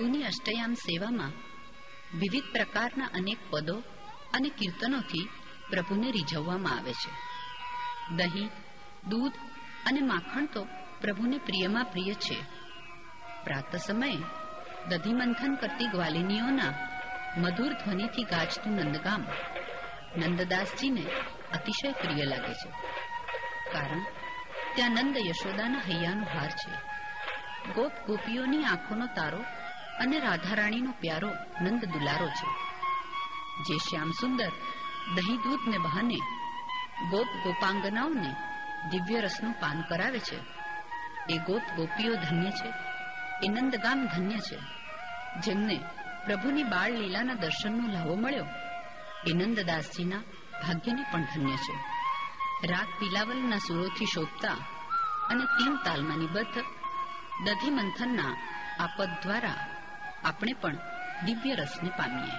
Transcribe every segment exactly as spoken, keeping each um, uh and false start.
પ્રભુની અષ્ટયામ સેવામાં વિવિધ પ્રકારના અનેક પદો અને કીર્તનોથી પ્રભુને રીઝવવામાં આવે છે. દહીં, દૂધ અને માખણ તો પ્રભુને પ્રિયમાં પ્રિય છે. પ્રાતઃ સમયે દધિમંથન કરતી ગ્વાલિનીઓના મધુર ધ્વનિથી ગાજતું નંદગામ નંદદાસજીને અતિશય પ્રિય લાગે છે, કારણ ત્યાં નંદ યશોદાના હૈયાનો હાર છે. ગોપ ગોપીઓની આંખોનો તારો અને રાધારાણીનો પ્યારો નંદ દુલારો છે. જે શ્યામ સુંદર દહીં દૂધને બહાને ગોપ ગોપાંગનાઓને દિવ્ય રસનું પાન કરાવે છે, એ ગોપ ગોપીઓ ધન્ય છે, એ નંદગામ ધન્ય છે. જેમને પ્રભુની બાળ લીલાના દર્શનનો લાવો મળ્યો, એ નંદદાસજીના ભાગ્યને પણ ધન્ય છે. રાગ પિલાવલના સુરોથી શોભતા અને તીન તાલમાં નિબદ્ધ દધિમંથનના આ પદ દ્વારા આપણે પણ દિવ્ય રસને પામીએ.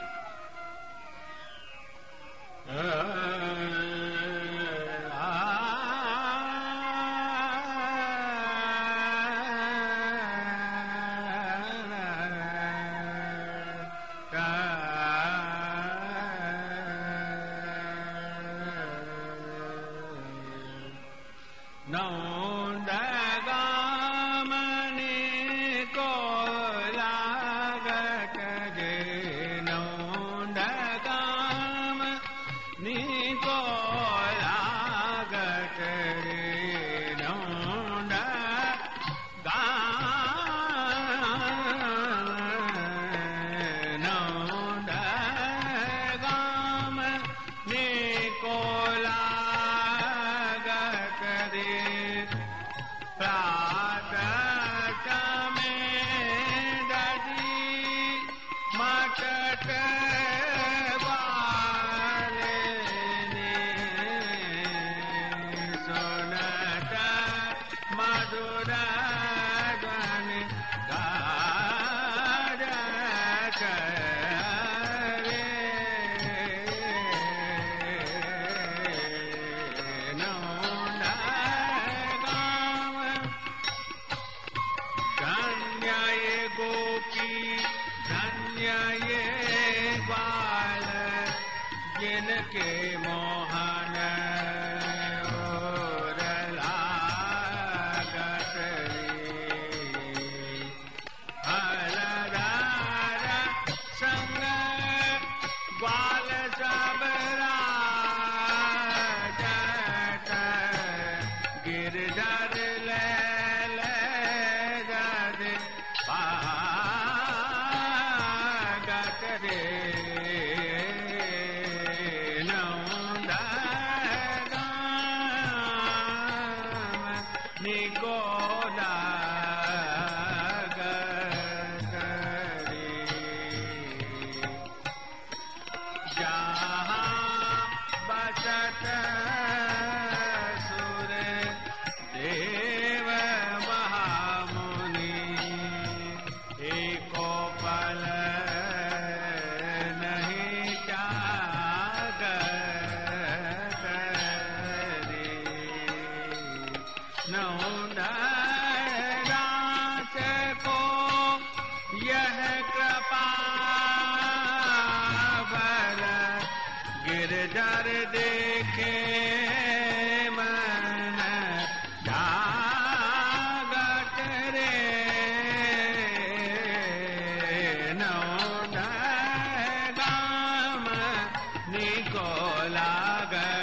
Nicola